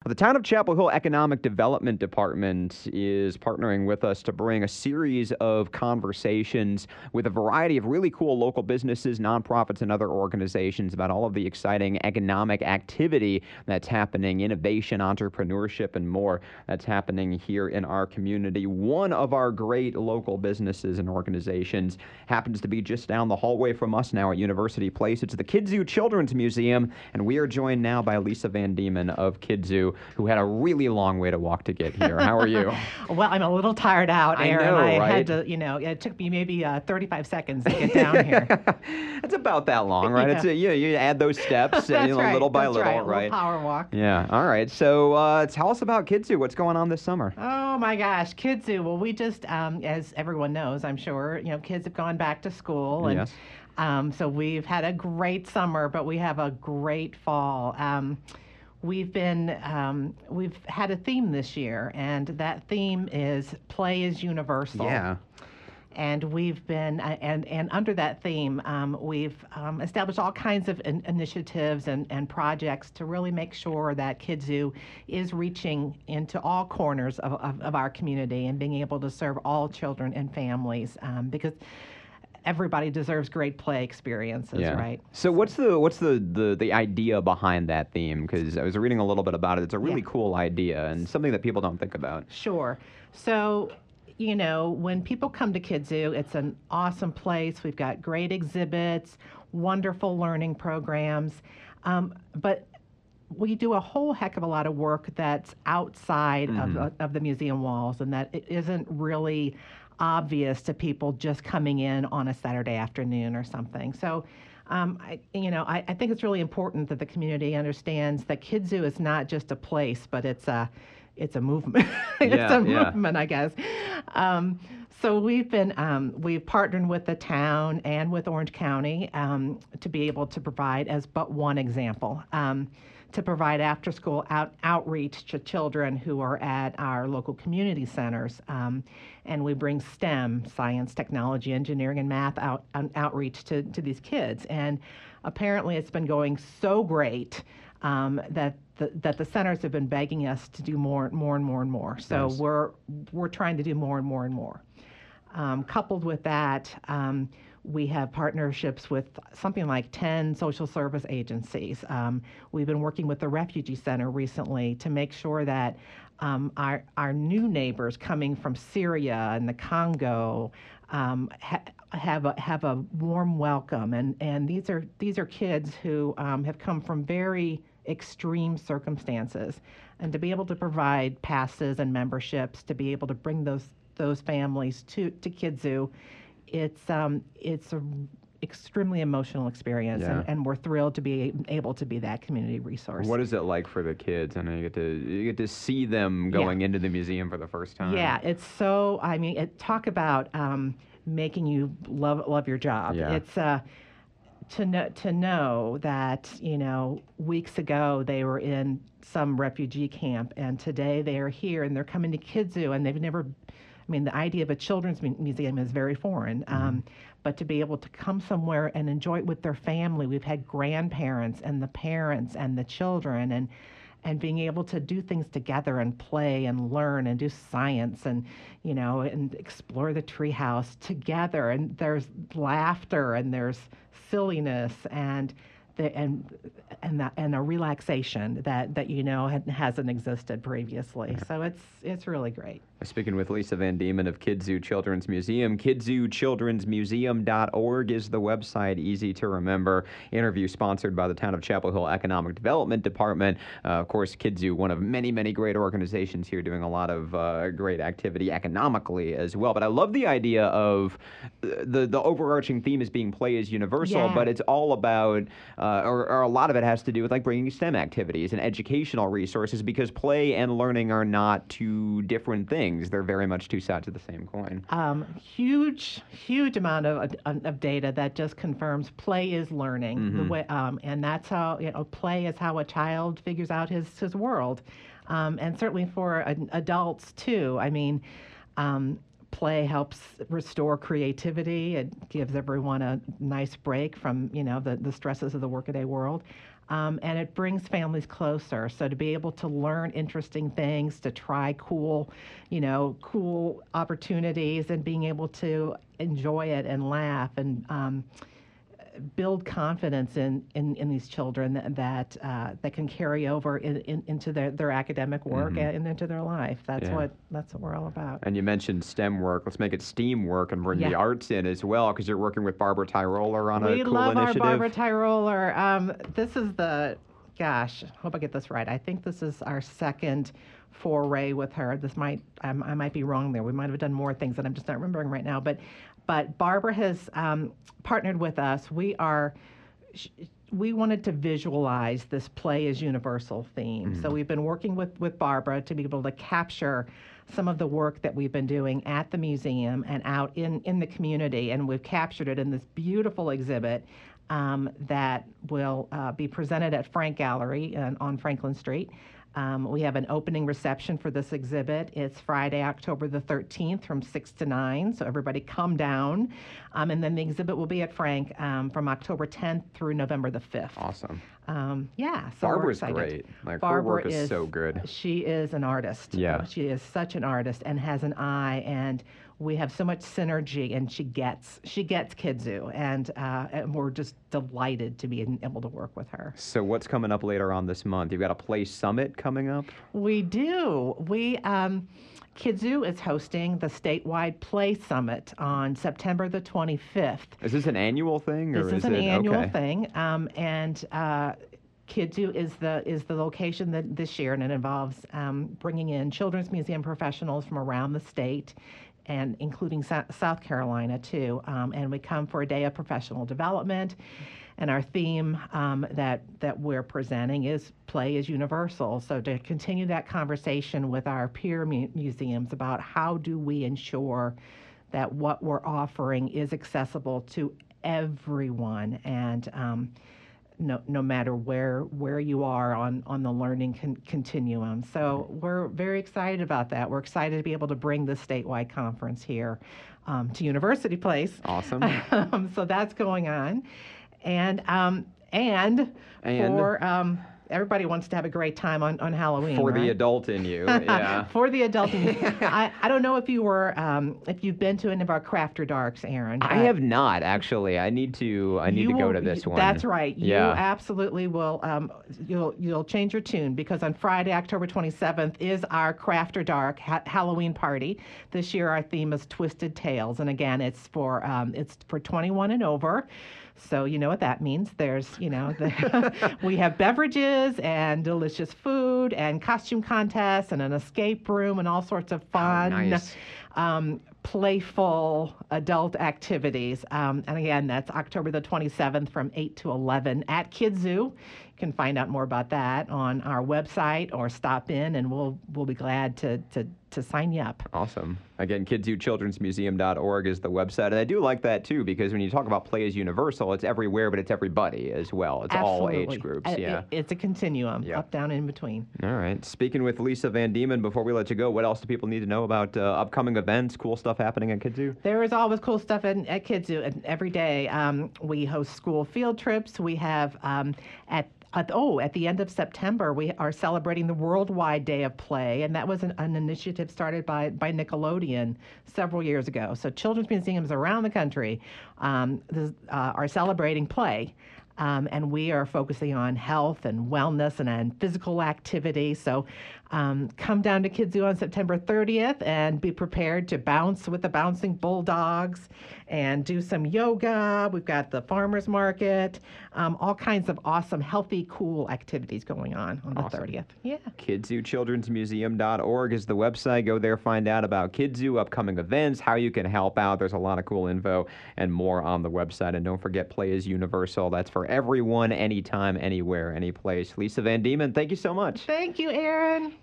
The Town of Chapel Hill Economic Development Department is partnering with us to bring a series of conversations with a variety of really cool local businesses, nonprofits, and other organizations about all of the exciting economic activity that's happening, innovation, entrepreneurship, and more that's happening here in our community. One of our great local businesses and organizations happens to be just down the hallway from us now at University Place. It's the Kidzu Children's Museum, and we are joined now by Lisa Van Diemen of Kidzu, who had a really long way to walk to get here. How are you? Well, I'm a little tired out, Aaron. I know, I right? had to, it took me maybe 35 seconds to get down here. It's about that long, right? Yeah. You add those steps, That's right. little by That's little, right? A right? little power walk. Yeah. All right. So tell us about Kidzu. What's going on this summer? Oh my gosh, Kidzu. Well, we just, as everyone knows, I'm sure, kids have gone back to school, and Yes. so we've had a great summer, but we have a great fall. We've had a theme this year, and that theme is play is universal. Yeah. And we've been, and under that theme, we've established all kinds of initiatives and projects to really make sure that Kidzu is reaching into all corners of our community and being able to serve all children and families, because everybody deserves great play experiences, right? So what's the idea behind that theme? Because I was reading a little bit about it. It's a really cool idea and something that people don't think about. Sure. So, when people come to Kidzu, it's an awesome place. We've got great exhibits, wonderful learning programs, but we do a whole heck of a lot of work that's outside of the museum walls, and that it isn't really obvious to people just coming in on a Saturday afternoon or something. So, I think it's really important that the community understands that Kidzu is not just a place, but it's a movement. It's a movement, I guess. So we've partnered with the town and with Orange County to be able to provide, as but one example, to provide after-school outreach to children who are at our local community centers. And we bring STEM, science, technology, engineering, and math outreach to these kids. And apparently it's been going so great that the centers have been begging us to do more and more. So Nice. we're trying to do more and more. Coupled with that, we have partnerships with something like 10 social service agencies. We've been working with the Refugee Center recently to make sure that our new neighbors coming from Syria and the Congo have a warm welcome, and these are kids who have come from very extreme circumstances, and to be able to provide passes and memberships to be able to bring those families to Kidzu, it's a extremely emotional experience, and we're thrilled to be able to be that community resource. What is it like for the kids? I know you get to see them going into the museum for the first time. Yeah, it's so. I mean, talk about making you love your job. Yeah. It's to know that weeks ago they were in some refugee camp, and today they are here and they're coming to Kidzu, and they've never. I mean, the idea of a children's museum is very foreign, but to be able to come somewhere and enjoy it with their family. We've had grandparents and the parents and the children, and being able to do things together and play and learn and do science and and explore the treehouse together. And there's laughter and there's silliness and a relaxation that hasn't existed previously. So it's really great. Speaking with Lisa Van Diemen of Kidzu Children's Museum. KidzuChildren'sMuseum.org is the website, easy to remember. Interview sponsored by the Town of Chapel Hill Economic Development Department. Of course, Kidzu, one of many, many great organizations here doing a lot of great activity economically as well. But I love the idea of the overarching theme is being play is universal, but it's all about, or a lot of it has to do with like bringing STEM activities and educational resources, because play and learning are not two different things. They're very much two sides of the same coin. Huge amount of data that just confirms play is learning. The way, and that's how play is how a child figures out his world, and certainly for adults too. I mean, play helps restore creativity. It gives everyone a nice break from the stresses of the workaday world. and it brings families closer. So to be able to learn interesting things, to try cool opportunities, and being able to enjoy it and laugh and build confidence in these children that can carry over into their academic work and into their life. That's what we're all about. And you mentioned STEM work. Let's make it STEAM work and bring the arts in as well, because you're working with Barbara Tyroller on a cool initiative. We love our Barbara Tyroller. This is hope I get this right. I think this is our second foray with her. I might be wrong there. We might have done more things that I'm just not remembering right now. But Barbara has partnered with us. We wanted to visualize this play as universal theme. So we've been working with Barbara to be able to capture some of the work that we've been doing at the museum and out in the community. And we've captured it in this beautiful exhibit that will be presented at Frank Gallery on Franklin Street. We have an opening reception for this exhibit. It's Friday, October the 13th from 6 to 9, so everybody come down. And then the exhibit will be at Frank from October 10th through November the 5th. Awesome. So Barbara's great. Her work is so good. She is an artist. Yeah. She is such an artist and has an eye, and we have so much synergy, and she gets Kidzu, and we're just delighted to be able to work with her. So what's coming up later on this month? You've got a Play Summit coming up? We do. Kidzu is hosting the statewide Play Summit on September the 25th. Is this an annual thing? This is an annual thing, and Kidzu is the location this year, and it involves bringing in Children's Museum professionals from around the state, and including South Carolina too. And we come for a day of professional development. And our theme that we're presenting is Play is Universal. So to continue that conversation with our peer museums about how do we ensure that what we're offering is accessible to everyone, and no matter where you are on the learning continuum. So we're very excited about that. We're excited to be able to bring this statewide conference here to University Place. Awesome. So that's going on. And for everybody wants to have a great time on Halloween. For right? the adult in you, yeah. For the adult in you. I don't know if you've been to any of our Crafter Darks, Aaron. I have not, actually. I need to go to this one. That's right. Yeah. You absolutely will. You'll change your tune, because on Friday, October 27th, is our Crafter Dark Halloween party. This year, our theme is Twisted Tales, and again, it's for 21 and over. So you know what that means. There's, we have beverages and delicious food and costume contests and an escape room and all sorts of fun, playful adult activities. And again, that's October the 27th from 8 to 11 at Kidzu. You can find out more about that on our website or stop in, and we'll be glad to sign you up. Awesome. Again, KidzuChildren'sMuseum.org is the website. And I do like that, too, because when you talk about Play as Universal, it's everywhere, but it's everybody as well. It's Absolutely. all age groups. Yeah. It's a continuum, up, down, in between. All right. Speaking with Lisa Van Diemen, before we let you go, what else do people need to know about upcoming events, cool stuff happening at Kidzu? There is always cool stuff at Kidzu, and every day we host school field trips. We have at the end of September, we are celebrating the Worldwide Day of Play, and that was an initiative started by Nickelodeon several years ago. So children's museums around the country are celebrating play. And we are focusing on health and wellness and physical activity. So come down to Kidzu on September 30th and be prepared to bounce with the bouncing bulldogs and do some yoga. We've got the farmers market, all kinds of awesome, healthy, cool activities going on the 30th. Yeah. KidzuChildren'sMuseum.org is the website. Go there, find out about Kidzu, upcoming events, how you can help out. There's a lot of cool info and more on the website. And don't forget, Play is Universal. That's for everyone, anytime, anywhere, any place. Lisa Van Diemen, thank you so much. Thank you, Aaron.